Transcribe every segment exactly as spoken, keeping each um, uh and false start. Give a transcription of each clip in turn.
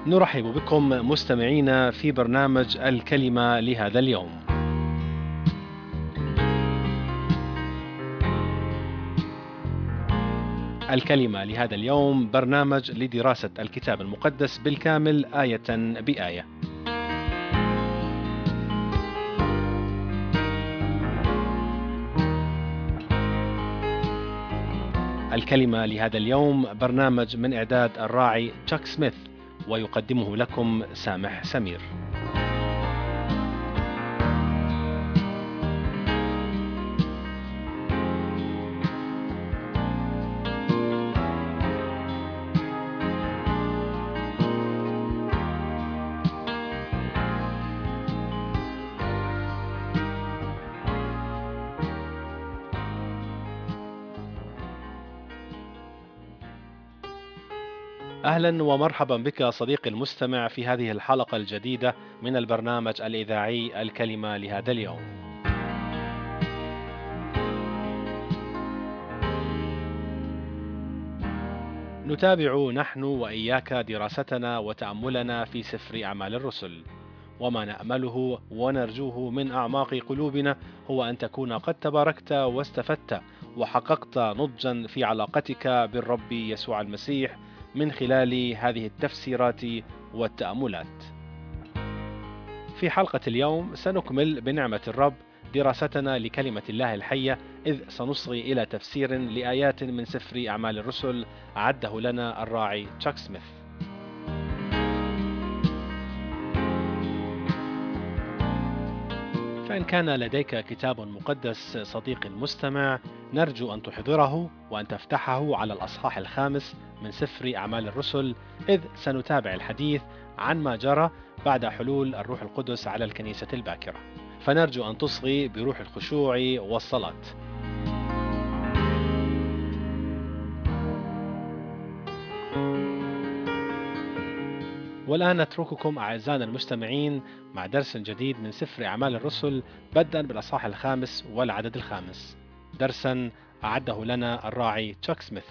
نرحب بكم مستمعينا في برنامج الكلمة لهذا اليوم. الكلمة لهذا اليوم برنامج لدراسة الكتاب المقدس بالكامل آية بآية. الكلمة لهذا اليوم برنامج من إعداد الراعي تشاك سميث، ويقدمه لكم سامح سمير. أهلا ومرحبا بك صديقي المستمع في هذه الحلقة الجديدة من البرنامج الإذاعي الكلمة لهذا اليوم. نتابع نحن وإياك دراستنا وتأملنا في سفر أعمال الرسل، وما نأمله ونرجوه من أعماق قلوبنا هو أن تكون قد تباركت واستفدت وحققت نضجا في علاقتك بالرب يسوع المسيح من خلال هذه التفسيرات والتأملات. في حلقة اليوم سنكمل بنعمة الرب دراستنا لكلمة الله الحية، إذ سنصغي إلى تفسير لآيات من سفر أعمال الرسل أعده لنا الراعي تشاك سميث. فإن كان لديك كتاب مقدس صديقي المستمع، نرجو أن تحضره وأن تفتحه على الأصحاح الخامس من سفر أعمال الرسل، إذ سنتابع الحديث عن ما جرى بعد حلول الروح القدس على الكنيسة الباكرة. فنرجو أن تصغي بروح الخشوع والصلاة. والآن نترككم أعزائنا المستمعين مع درس جديد من سفر أعمال الرسل، بدءا بالأصحاح الخامس والعدد الخامس، درسا أعده لنا الراعي تشاك سميث.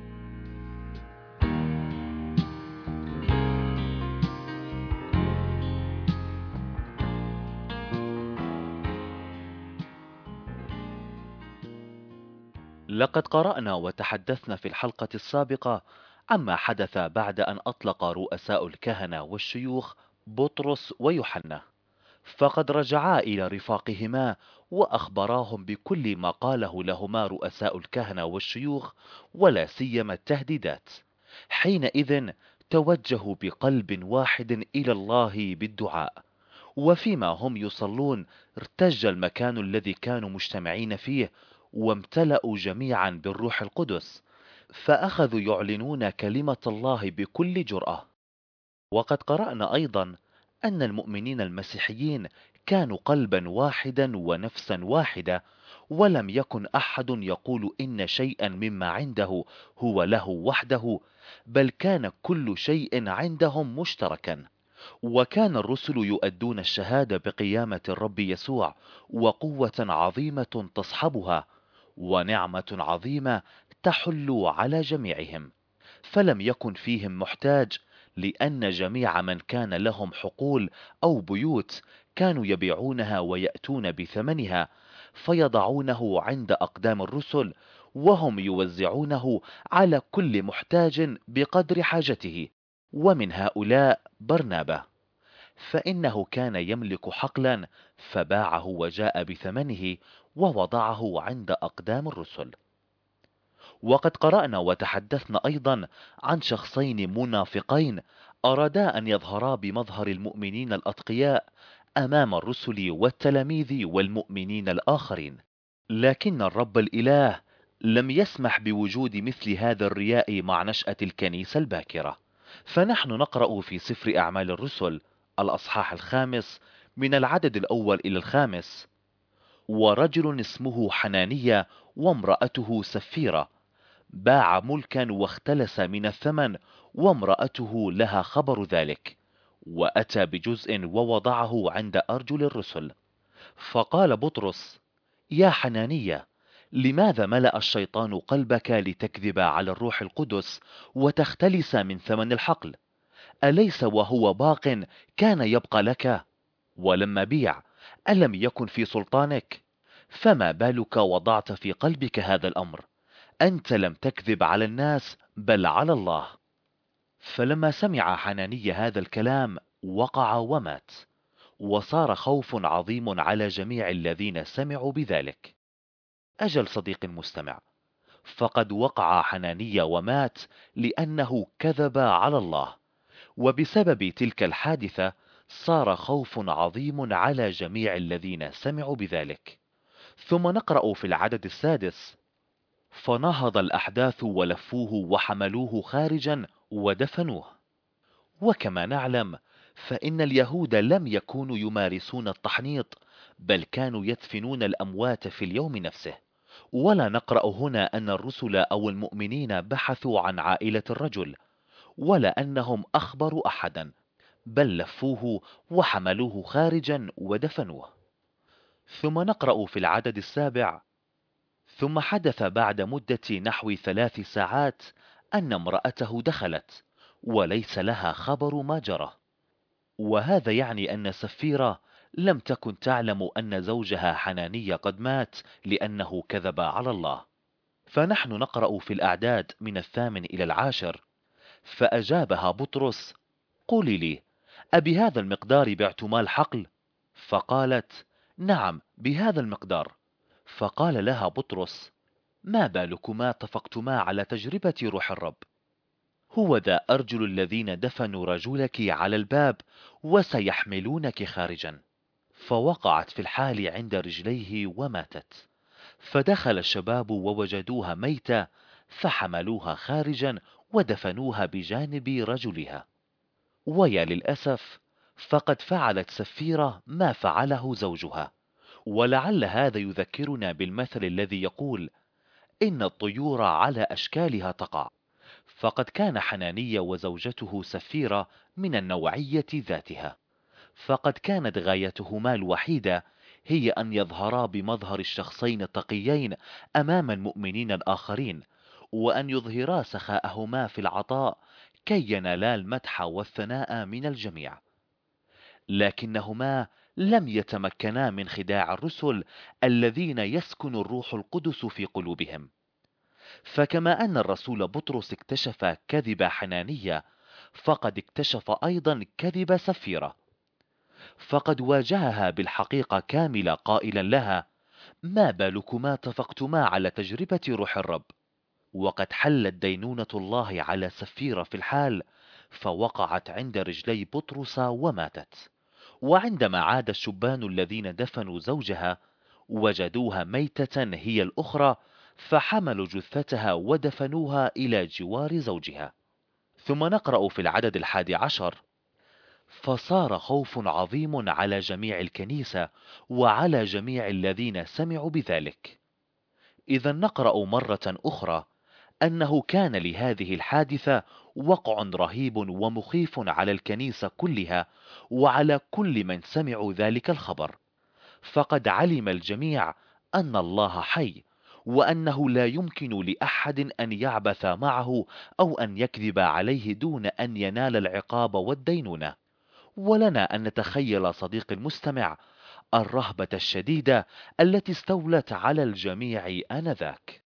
لقد قرأنا وتحدثنا في الحلقة السابقة عما حدث بعد أن أطلق رؤساء الكهنة والشيوخ بطرس ويوحنا، فقد رجعا إلى رفاقهما وأخبراهم بكل ما قاله لهما رؤساء الكهنة والشيوخ، ولا سيما التهديدات. حينئذ توجهوا بقلب واحد إلى الله بالدعاء، وفيما هم يصلون ارتج المكان الذي كانوا مجتمعين فيه، وامتلأوا جميعا بالروح القدس، فأخذوا يعلنون كلمة الله بكل جرأة. وقد قرأنا أيضا أن المؤمنين المسيحيين كانوا قلبا واحدا ونفسا واحدة، ولم يكن أحد يقول إن شيئا مما عنده هو له وحده، بل كان كل شيء عندهم مشتركا. وكان الرسل يؤدون الشهادة بقيامة الرب يسوع، وقوة عظيمة تصحبها، ونعمة عظيمة تحل على جميعهم. فلم يكن فيهم محتاج، لأن جميع من كان لهم حقول أو بيوت كانوا يبيعونها ويأتون بثمنها فيضعونه عند أقدام الرسل، وهم يوزعونه على كل محتاج بقدر حاجته. ومن هؤلاء برنابا، فإنه كان يملك حقلا فباعه وجاء بثمنه ووضعه عند أقدام الرسل. وقد قرأنا وتحدثنا أيضا عن شخصين منافقين أرادا أن يظهرا بمظهر المؤمنين الأتقياء أمام الرسل والتلاميذ والمؤمنين الآخرين، لكن الرب الإله لم يسمح بوجود مثل هذا الرياء مع نشأة الكنيسة الباكرة. فنحن نقرأ في سفر أعمال الرسل الأصحاح الخامس من العدد الأول إلى الخامس: ورجل اسمه حنانية وامرأته سفيرة باع ملكا واختلس من الثمن، وامرأته لها خبر ذلك، وأتى بجزء ووضعه عند أرجل الرسل. فقال بطرس: يا حنانية، لماذا ملأ الشيطان قلبك لتكذب على الروح القدس وتختلس من ثمن الحقل؟ أليس وهو باق كان يبقى لك؟ ولما بيع ألم يكن في سلطانك؟ فما بالك وضعت في قلبك هذا الأمر؟ أنت لم تكذب على الناس بل على الله. فلما سمع حنانيا هذا الكلام وقع ومات، وصار خوف عظيم على جميع الذين سمعوا بذلك. أجل صديق المستمع، فقد وقع حنانيا ومات لأنه كذب على الله، وبسبب تلك الحادثة صار خوف عظيم على جميع الذين سمعوا بذلك. ثم نقرأ في العدد السادس: فنهض الأحداث ولفوه وحملوه خارجا ودفنوه. وكما نعلم فإن اليهود لم يكونوا يمارسون التحنيط، بل كانوا يدفنون الأموات في اليوم نفسه. ولا نقرأ هنا أن الرسل أو المؤمنين بحثوا عن عائلة الرجل، ولا أنهم أخبروا أحدا، بل لفوه وحملوه خارجا ودفنوه. ثم نقرأ في العدد السابع: ثم حدث بعد مدة نحو ثلاث ساعات أن امرأته دخلت وليس لها خبر ما جرى. وهذا يعني أن سفيرة لم تكن تعلم أن زوجها حنانيا قد مات لأنه كذب على الله. فنحن نقرأ في الأعداد من الثامن إلى العاشر: فأجابها بطرس: قولي لي، أبهذا المقدار بعت مال حقل؟ فقالت: نعم، بهذا المقدار. فقال لها بطرس: ما بالكما اتفقتما على تجربة روح الرب؟ هو ذا أرجل الذين دفنوا رجلك على الباب وسيحملونك خارجا. فوقعت في الحال عند رجليه وماتت. فدخل الشباب ووجدوها ميتة، فحملوها خارجا ودفنوها بجانب رجلها. ويا للأسف، فقد فعلت سفيرة ما فعله زوجها. ولعل هذا يذكرنا بالمثل الذي يقول: إن الطيور على أشكالها تقع. فقد كان حنانيا وزوجته سفيرة من النوعية ذاتها، فقد كانت غايتهما الوحيدة هي أن يظهرا بمظهر الشخصين التقيين أمام المؤمنين الآخرين، وأن يظهرا سخاءهما في العطاء كي ينالا المدح والثناء من الجميع. لكنهما لم يتمكنا من خداع الرسل الذين يسكن الروح القدس في قلوبهم. فكما أن الرسول بطرس اكتشف كذب حنانية، فقد اكتشف أيضا كذب سفيرة. فقد واجهها بالحقيقة كاملة قائلا لها: ما بالكما اتفقتما على تجربة روح الرب؟ وقد حلت دينونة الله على سفيرة في الحال، فوقعت عند رجلي بطرس وماتت. وعندما عاد الشبان الذين دفنوا زوجها وجدوها ميتة هي الأخرى، فحملوا جثتها ودفنوها إلى جوار زوجها. ثم نقرأ في العدد الحادي عشر: فصار خوف عظيم على جميع الكنيسة وعلى جميع الذين سمعوا بذلك. إذا نقرأ مرة أخرى أنه كان لهذه الحادثة وقع رهيب ومخيف على الكنيسة كلها وعلى كل من سمعوا ذلك الخبر. فقد علم الجميع أن الله حي، وأنه لا يمكن لأحد أن يعبث معه أو أن يكذب عليه دون أن ينال العقاب والدينونة. ولنا أن نتخيل صديق المستمع الرهبة الشديدة التي استولت على الجميع آنذاك.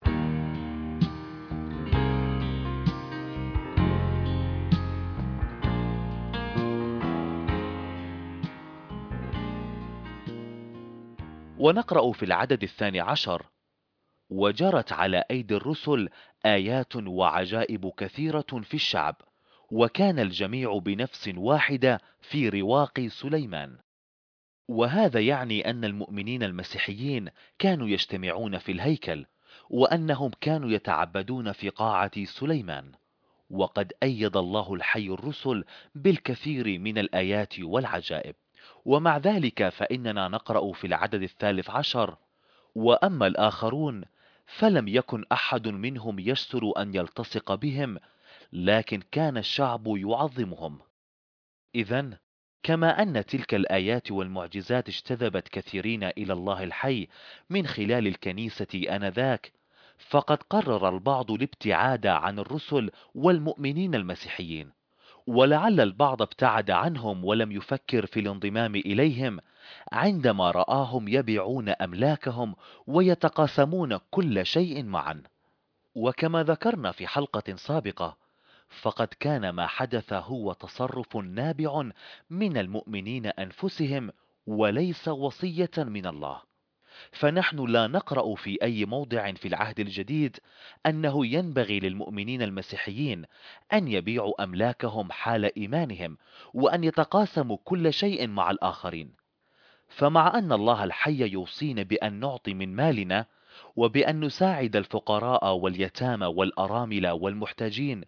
ونقرأ في العدد الثاني عشر: وجرت على أيدي الرسل آيات وعجائب كثيرة في الشعب، وكان الجميع بنفس واحدة في رواق سليمان. وهذا يعني أن المؤمنين المسيحيين كانوا يجتمعون في الهيكل، وأنهم كانوا يتعبدون في قاعة سليمان. وقد أيد الله الحي الرسل بالكثير من الآيات والعجائب. ومع ذلك فإننا نقرأ في العدد الثالث عشر: وأما الآخرون فلم يكن أحد منهم يسر أن يلتصق بهم، لكن كان الشعب يعظمهم. إذن كما أن تلك الآيات والمعجزات اجتذبت كثيرين إلى الله الحي من خلال الكنيسة آنذاك، فقد قرر البعض الابتعاد عن الرسل والمؤمنين المسيحيين، ولعل البعض ابتعد عنهم ولم يفكر في الانضمام إليهم عندما رآهم يبيعون أملاكهم ويتقاسمون كل شيء معا. وكما ذكرنا في حلقة سابقة، فقد كان ما حدث هو تصرف نابع من المؤمنين أنفسهم وليس وصية من الله. فنحن لا نقرأ في أي موضع في العهد الجديد أنه ينبغي للمؤمنين المسيحيين أن يبيعوا أملاكهم حال إيمانهم وأن يتقاسموا كل شيء مع الآخرين. فمع أن الله الحي يوصينا بأن نعطي من مالنا وبأن نساعد الفقراء واليتامى والأرامل والمحتاجين،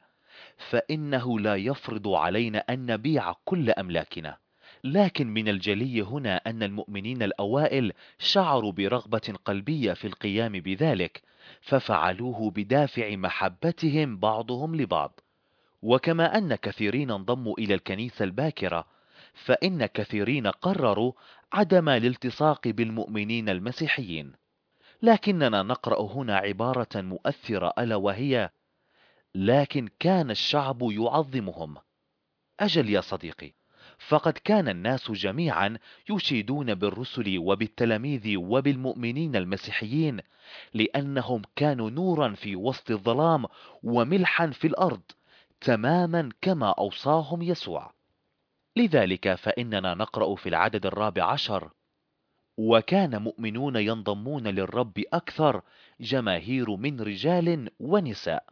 فإنه لا يفرض علينا أن نبيع كل أملاكنا. لكن من الجلي هنا أن المؤمنين الأوائل شعروا برغبة قلبية في القيام بذلك، ففعلوه بدافع محبتهم بعضهم لبعض. وكما أن كثيرين انضموا إلى الكنيسة الباكرة، فإن كثيرين قرروا عدم الالتصاق بالمؤمنين المسيحيين. لكننا نقرأ هنا عبارة مؤثرة ألا وهي: لكن كان الشعب يعظمهم. أجل يا صديقي، فقد كان الناس جميعا يشيدون بالرسل وبالتلاميذ وبالمؤمنين المسيحيين، لأنهم كانوا نورا في وسط الظلام وملحا في الأرض، تماما كما أوصاهم يسوع. لذلك فإننا نقرأ في العدد الرابع عشر: وكان مؤمنون ينضمون للرب أكثر، جماهير من رجال ونساء.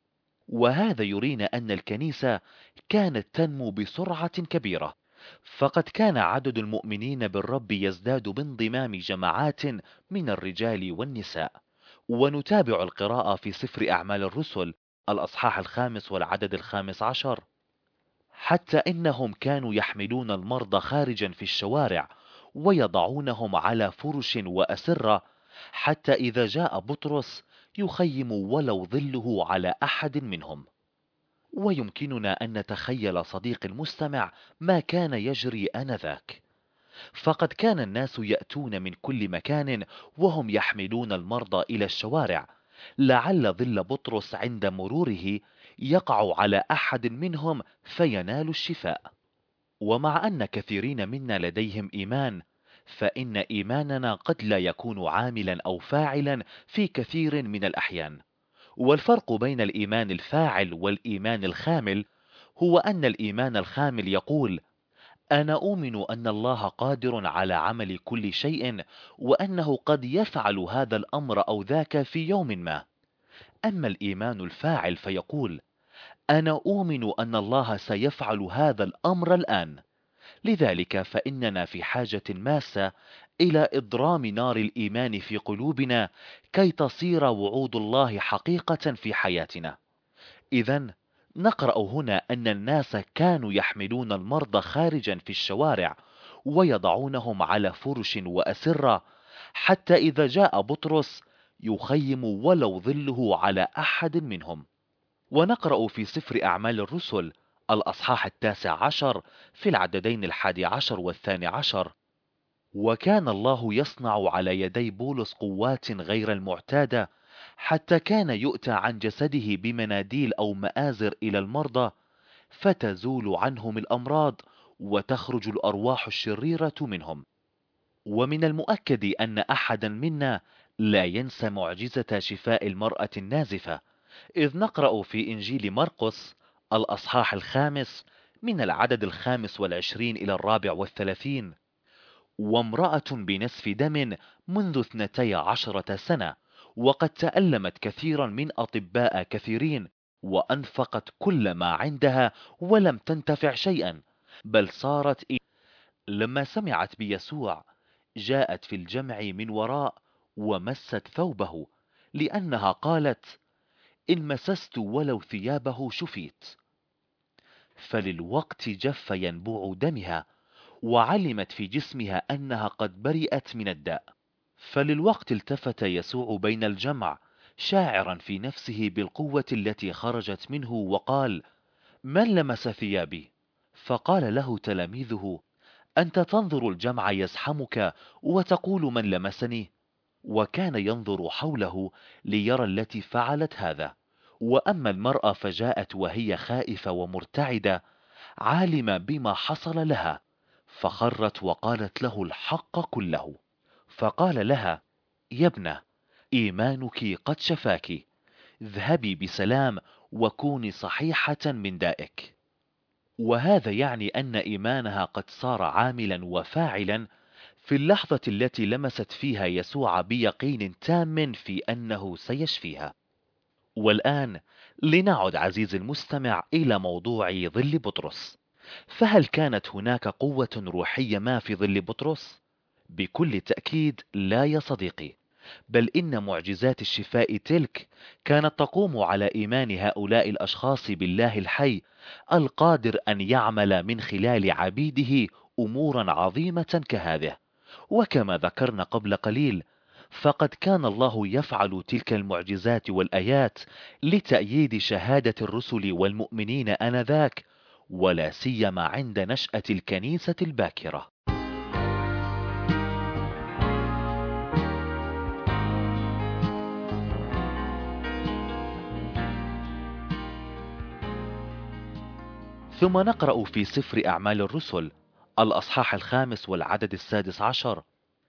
وهذا يرينا أن الكنيسة كانت تنمو بسرعة كبيرة، فقد كان عدد المؤمنين بالرب يزداد بانضمام جماعات من الرجال والنساء. ونتابع القراءة في سفر أعمال الرسل الأصحاح الخامس والعدد الخامس عشر: حتى إنهم كانوا يحملون المرضى خارجا في الشوارع ويضعونهم على فرش وأسرة، حتى إذا جاء بطرس يخيم ولو ظله على أحد منهم. ويمكننا أن نتخيل صديق المستمع ما كان يجري آنذاك، فقد كان الناس يأتون من كل مكان وهم يحملون المرضى إلى الشوارع، لعل ظل بطرس عند مروره يقع على أحد منهم فينال الشفاء. ومع أن كثيرين منا لديهم إيمان، فإن إيماننا قد لا يكون عاملا أو فاعلا في كثير من الأحيان. والفرق بين الإيمان الفاعل والإيمان الخامل هو أن الإيمان الخامل يقول: أنا أؤمن أن الله قادر على عمل كل شيء، وأنه قد يفعل هذا الأمر أو ذاك في يوم ما. أما الإيمان الفاعل فيقول: أنا أؤمن أن الله سيفعل هذا الأمر الآن. لذلك فإننا في حاجة ماسة إلى إضرام نار الإيمان في قلوبنا كي تصير وعود الله حقيقة في حياتنا. إذن نقرأ هنا أن الناس كانوا يحملون المرضى خارجا في الشوارع ويضعونهم على فرش وأسرة، حتى إذا جاء بطرس يخيم ولو ظله على أحد منهم. ونقرأ في سفر أعمال الرسل الأصحاح التاسع عشر في العددين الحادي عشر والثاني عشر: وكان الله يصنع على يدي بولس قوات غير المعتادة، حتى كان يؤتى عن جسده بمناديل أو مآزر إلى المرضى، فتزول عنهم الأمراض وتخرج الأرواح الشريرة منهم. ومن المؤكد أن أحدا منا لا ينسى معجزة شفاء المرأة النازفة، إذ نقرأ في إنجيل مرقس الأصحاح الخامس من العدد الخامس والعشرين إلى الرابع والثلاثين: وامرأة بنسف دم منذ اثنتي عشرة سنة، وقد تألمت كثيرا من أطباء كثيرين، وأنفقت كل ما عندها ولم تنتفع شيئا، بل صارت إيه. لما سمعت بيسوع جاءت في الجمع من وراء ومست ثوبه، لأنها قالت: إن مسست ولو ثيابه شفيت. فللوقت جف ينبوع دمها، وعلمت في جسمها أنها قد برئت من الداء. فللوقت التفت يسوع بين الجمع شاعرا في نفسه بالقوة التي خرجت منه وقال: من لمس ثيابي؟ فقال له تلاميذه: أنت تنظر الجمع يزحمك وتقول من لمسني؟ وكان ينظر حوله ليرى التي فعلت هذا. وأما المرأة فجاءت وهي خائفة ومرتعدة، عالمة بما حصل لها، فخرت وقالت له الحق كله. فقال لها: يا ابنة، إيمانك قد شفاك، اذهبي بسلام وكوني صحيحة من دائك. وهذا يعني أن إيمانها قد صار عاملا وفاعلا في اللحظة التي لمست فيها يسوع بيقين تام في أنه سيشفيها. والآن لنعد عزيزي المستمع إلى موضوع ظل بطرس. فهل كانت هناك قوة روحية ما في ظل بطرس؟ بكل تأكيد لا يا صديقي، بل إن معجزات الشفاء تلك كانت تقوم على إيمان هؤلاء الأشخاص بالله الحي القادر أن يعمل من خلال عبيده أمورا عظيمة كهذه. وكما ذكرنا قبل قليل، فقد كان الله يفعل تلك المعجزات والآيات لتأييد شهادة الرسل والمؤمنين آنذاك، ولا سيما عند نشأة الكنيسة الباكرة. ثم نقرأ في سفر أعمال الرسل الأصحاح الخامس والعدد السادس عشر: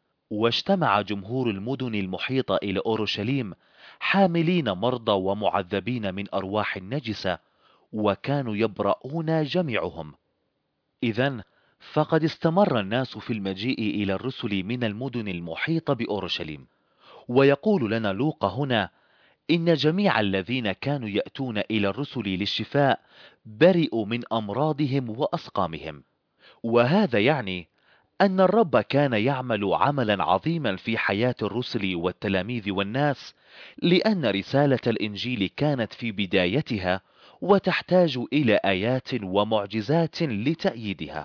واجتمع جمهور المدن المحيطة إلى أورشليم حاملين مرضى ومعذبين من أرواح نجسة، وكانوا يبرؤون جميعهم. إذن فقد استمر الناس في المجيء إلى الرسل من المدن المحيطة بأورشليم. ويقول لنا لوقا هنا إن جميع الذين كانوا يأتون إلى الرسل للشفاء برئوا من أمراضهم وأسقامهم. وهذا يعني أن الرب كان يعمل عملا عظيما في حياة الرسل والتلاميذ والناس، لأن رسالة الإنجيل كانت في بدايتها وتحتاج إلى آيات ومعجزات لتأييدها.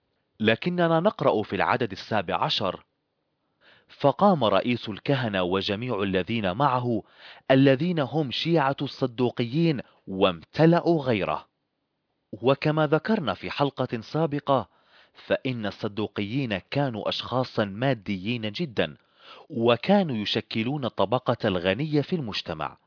لكننا نقرأ في العدد السابع عشر: فقام رئيس الكهنة وجميع الذين معه الذين هم شيعة الصدوقيين وامتلأوا غيره. وكما ذكرنا في حلقة سابقة، فإن الصدوقيين كانوا أشخاصا ماديين جدا، وكانوا يشكلون الطبقة الغنية في المجتمع،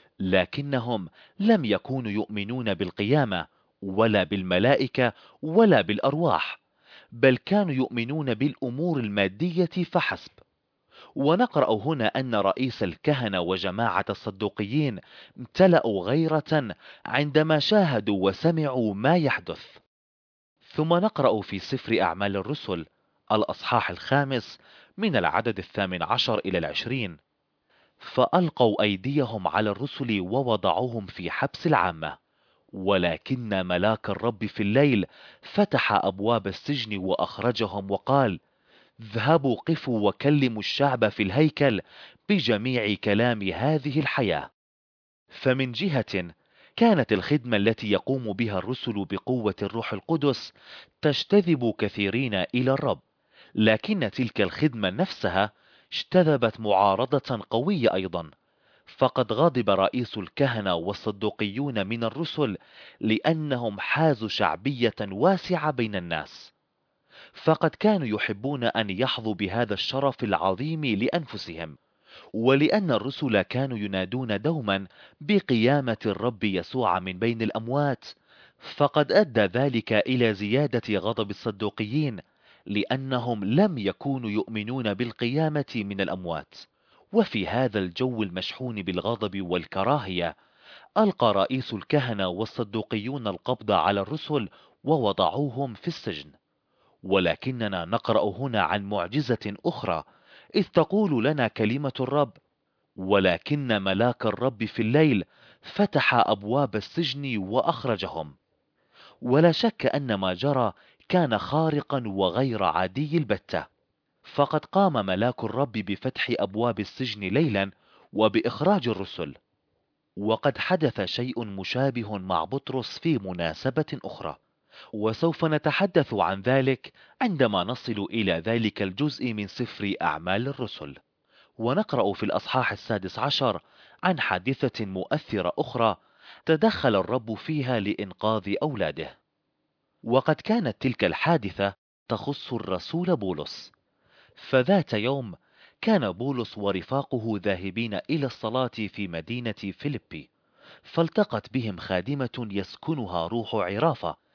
لكنهم لم يكونوا يؤمنون بالقيامة ولا بالملائكة ولا بالأرواح، بل كانوا يؤمنون بالأمور المادية فحسب. ونقرأ هنا أن رئيس الكهنة وجماعة الصدوقيين امتلأوا غيرة عندما شاهدوا وسمعوا ما يحدث. ثم نقرأ في سفر أعمال الرسل الأصحاح الخامس من العدد الثامن عشر إلى العشرين: فألقوا أيديهم على الرسل ووضعوهم في حبس العامة، ولكن ملاك الرب في الليل فتح أبواب السجن وأخرجهم وقال: اذهبوا قفوا وكلموا الشعب في الهيكل بجميع كلام هذه الحياة. فمن جهة كانت الخدمة التي يقوم بها الرسل بقوة الروح القدس تجتذب كثيرين إلى الرب، لكن تلك الخدمة نفسها اجتذبت معارضة قوية أيضا. فقد غضب رئيس الكهنة والصدوقيون من الرسل لأنهم حازوا شعبية واسعة بين الناس، فقد كانوا يحبون أن يحظوا بهذا الشرف العظيم لأنفسهم، ولأن الرسل كانوا ينادون دوما بقيامة الرب يسوع من بين الأموات، فقد أدى ذلك إلى زيادة غضب الصدوقيين، لأنهم لم يكونوا يؤمنون بالقيامة من الأموات. وفي هذا الجو المشحون بالغضب والكراهية، ألقى رئيس الكهنة والصدوقيون القبض على الرسل ووضعوهم في السجن. ولكننا نقرأ هنا عن معجزة أخرى، إذ تقول لنا كلمة الرب: ولكن ملاك الرب في الليل فتح أبواب السجن وأخرجهم. ولا شك أن ما جرى كان خارقا وغير عادي البتة، فقد قام ملاك الرب بفتح أبواب السجن ليلا وبإخراج الرسل. وقد حدث شيء مشابه مع بطرس في مناسبة أخرى، وسوف نتحدث عن ذلك عندما نصل إلى ذلك الجزء من سفر أعمال الرسل. ونقرأ في الأصحاح السادس عشر عن حادثة مؤثرة أخرى تدخل الرب فيها لإنقاذ أولاده. وقد كانت تلك الحادثة تخص الرسول بولس. فذات يوم كان بولس ورفاقه ذاهبين إلى الصلاة في مدينة فيلبي، فالتقت بهم خادمة يسكنها روح عرافة،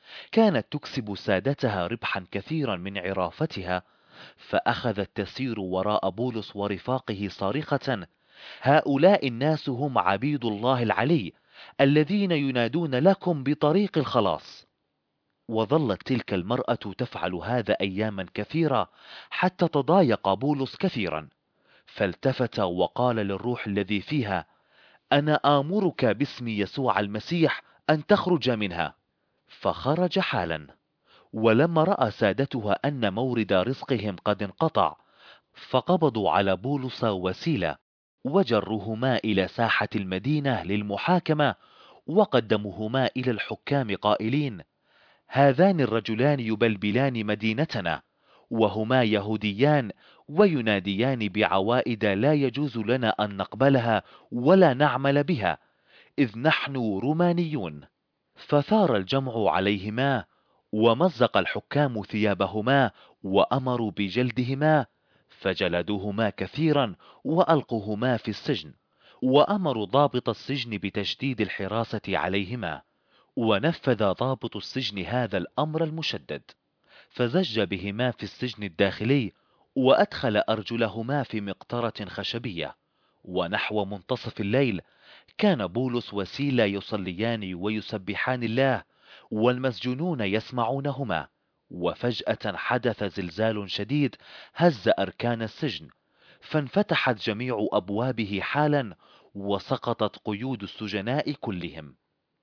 كانت تكسب سادتها ربحا كثيرا من عرافتها، فأخذت تسير وراء بولس ورفاقه صارخة: هؤلاء الناس هم عبيد الله العلي الذين ينادون لكم بطريق الخلاص. وظلت تلك المرأة تفعل هذا أياما كثيرة، حتى تضايق بولس كثيرا، فالتفت وقال للروح الذي فيها: أنا آمرك باسم يسوع المسيح أن تخرج منها. فخرج حالا. ولما رأى سادتها أن مورد رزقهم قد انقطع، فقبضوا على بولس وسيلة، وجروهما إلى ساحة المدينة للمحاكمة، وقدموهما إلى الحكام قائلين: هذان الرجلان يبلبلان مدينتنا، وهما يهوديان، ويناديان بعوائد لا يجوز لنا أن نقبلها ولا نعمل بها، إذ نحن رومانيون. فثار الجمع عليهما، ومزق الحكام ثيابهما، وأمروا بجلدهما، فجلدوهما كثيرا وألقوهما في السجن، وأمروا ضابط السجن بتشديد الحراسة عليهما. ونفذ ضابط السجن هذا الأمر المشدد، فزج بهما في السجن الداخلي، وأدخل أرجلهما في مقطرة خشبية. ونحو منتصف الليل كان بولس وسيلا يصليان ويسبحان الله، والمسجونون يسمعونهما، وفجأة حدث زلزال شديد هز أركان السجن، فانفتحت جميع أبوابه حالا، وسقطت قيود السجناء كلهم.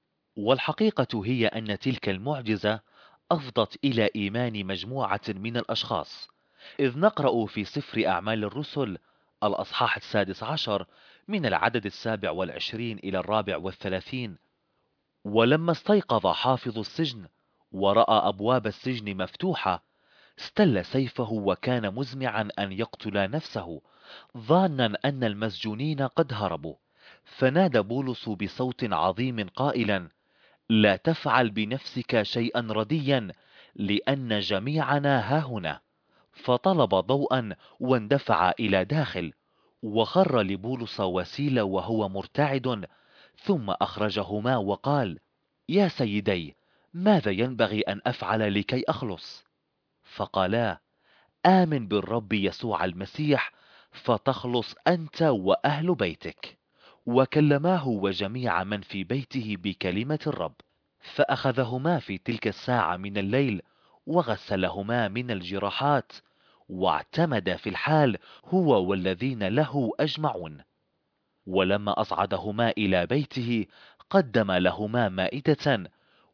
والحقيقة هي أن تلك المعجزة أفضت إلى إيمان مجموعة من الأشخاص، إذ نقرأ في سفر أعمال الرسل الأصحاح السادس عشر من العدد السابع والعشرين إلى الرابع والثلاثين: ولما استيقظ حافظ السجن ورأى أبواب السجن مفتوحة، استل سيفه وكان مزمعا أن يقتل نفسه، ظانا أن المسجونين قد هربوا. فنادى بولس بصوت عظيم قائلا: لا تفعل بنفسك شيئا رديا، لأن جميعنا هاهنا. فطلب ضوءا واندفع إلى داخل، وخر لبولس وسيلة وهو مرتعد، ثم أخرجهما وقال: يا سيدي، ماذا ينبغي أن أفعل لكي أخلص؟ فقالا: آمن بالرب يسوع المسيح فتخلص أنت وأهل بيتك. وكلماه وجميع من في بيته بكلمة الرب، فأخذهما في تلك الساعة من الليل، وغسلهما من الجراحات، واعتمد في الحال هو والذين له أجمعون. ولما أصعدهما إلى بيته قدم لهما مائدة،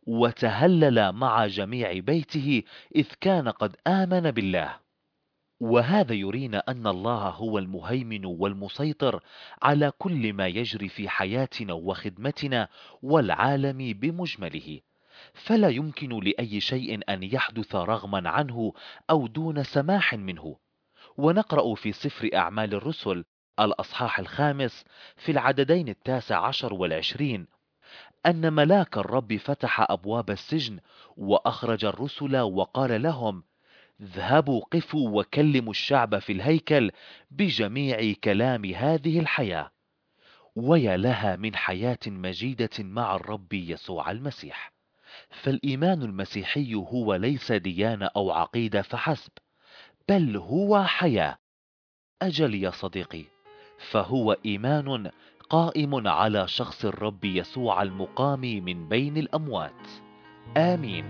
وتهلل مع جميع بيته، إذ كان قد آمن بالله. وهذا يرينا أن الله هو المهيمن والمسيطر على كل ما يجري في حياتنا وخدمتنا والعالم بمجمله، فلا يمكن لأي شيء أن يحدث رغما عنه أو دون سماح منه. ونقرأ في سفر أعمال الرسل الأصحاح الخامس في العددين التاسع عشر والعشرين أن ملاك الرب فتح أبواب السجن، وأخرج الرسل وقال لهم: اذهبوا قفوا وكلموا الشعب في الهيكل بجميع كلام هذه الحياة. ويا لها من حياة مجيدة مع الرب يسوع المسيح. فالإيمان المسيحي هو ليس ديانة أو عقيدة فحسب، بل هو حياة. أجل يا صديقي، فهو إيمان قائم على شخص الرب يسوع المقام من بين الأموات. آمين.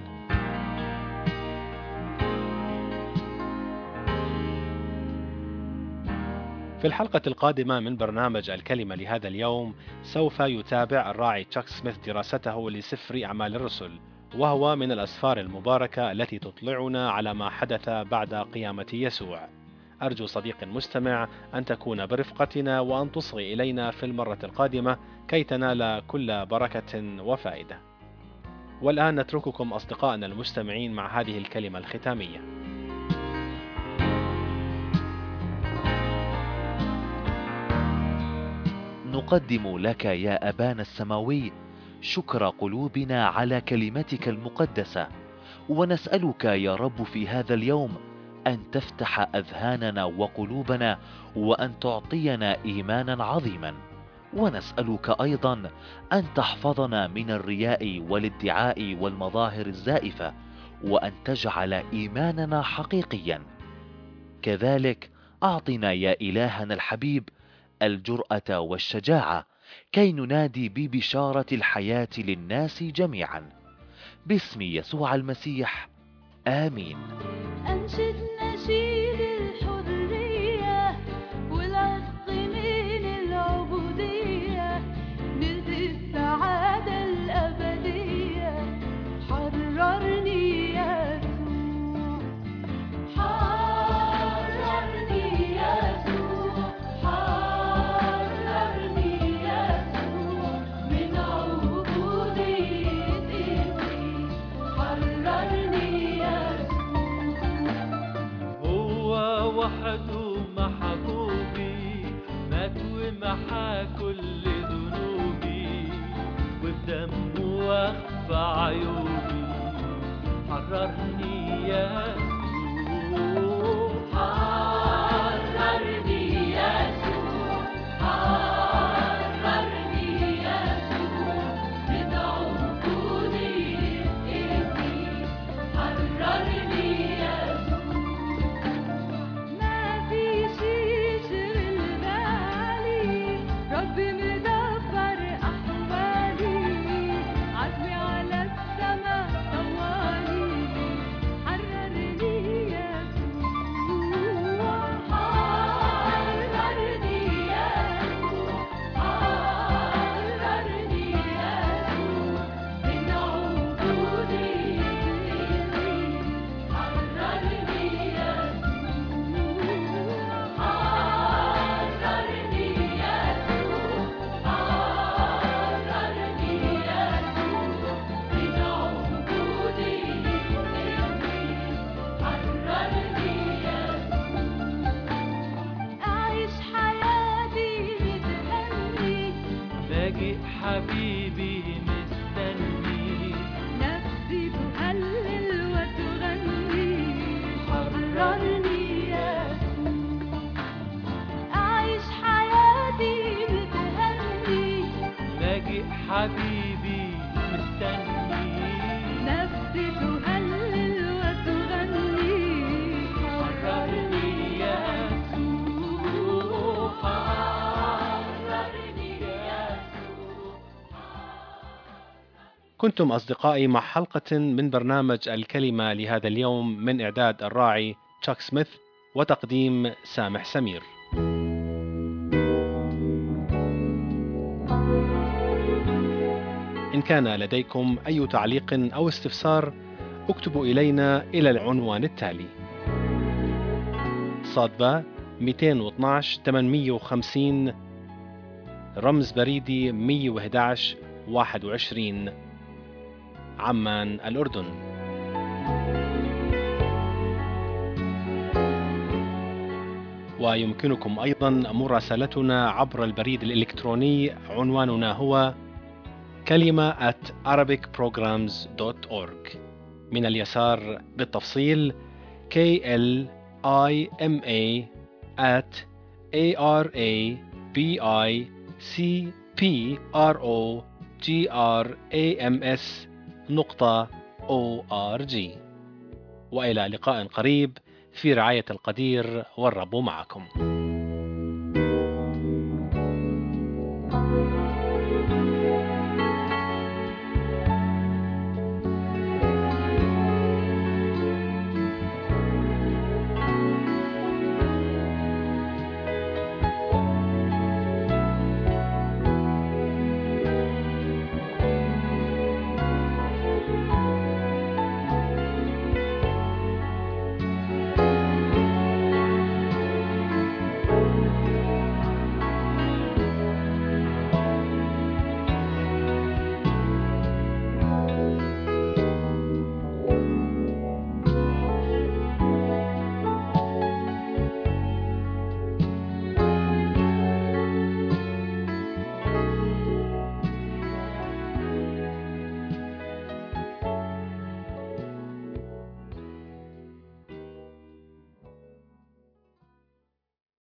في الحلقة القادمة من برنامج الكلمة لهذا اليوم سوف يتابع الراعي تشاك سميث دراسته لسفر أعمال الرسل، وهو من الأسفار المباركة التي تطلعنا على ما حدث بعد قيامة يسوع. أرجو صديق مستمع أن تكون برفقتنا وأن تصغي إلينا في المرة القادمة كي تنال كل بركة وفائدة. والآن نترككم أصدقائنا المستمعين مع هذه الكلمة الختامية. نقدم لك يا أبانا السماوي شكر قلوبنا على كلمتك المقدسة، ونسألك يا رب في هذا اليوم أن تفتح أذهاننا وقلوبنا، وأن تعطينا إيمانا عظيما، ونسألك أيضا أن تحفظنا من الرياء والادعاء والمظاهر الزائفة، وأن تجعل إيماننا حقيقيا. كذلك أعطنا يا إلهنا الحبيب الجرأة والشجاعة كي ننادي ببشارة الحياة للناس جميعا، باسم يسوع المسيح، آمين. أنشد نشيد الحرية والعتق من العبودية، نلت السعادة الأبدية. حررني يسوع، حررني يسوع، حررني يسوع من عبودية إبليس. حررني هو وحده محبوبي، مات ومحى كل ذنوبي، وبدمه وخفى عيوبي. حررني يسوع، حررني يسوع، حررني يسوع من عبودية إبليس. حررني يسوع، ما في شي يشغل بالي، ربي مدبر أحوالي، عزمي على السما طوالي. حررني يسوع، حررني يسوع، حررني يسوع من عبودية إبليس. حررني يسوع، حررني يسوع، حررني يسوع من عبودية إبليس. حررني يسوع، أعيش حياتي متهني، لاجئ حبيبي مستني. نفسي تهلل وتغني. حررني يسوع، أعيش حياتي متهني، لاجئ حبيبي مستني. نفسي تهلل وتغني. حررني يسوع، حررني يسوع. كنتم أصدقائي مع حلقة من برنامج الكلمة لهذا اليوم، من إعداد الراعي تشاك سميث وتقديم سامح سمير. إن كان لديكم أي تعليق أو استفسار، اكتبوا إلينا إلى العنوان التالي: صادبة مئتين واثناشر ثمانمئة وخمسين، رمز بريدي مئة وأحد عشر واحد وعشرين، عمان، الأردن. ويمكنكم أيضا مراسلتنا عبر البريد الإلكتروني، عنواننا هو كلمة at arabic programs dot org. من اليسار بالتفصيل K L I M A at A R A B I C P R O G R A M S نقطة O R G. وإلى لقاء قريب في رعاية القدير، والرب معكم.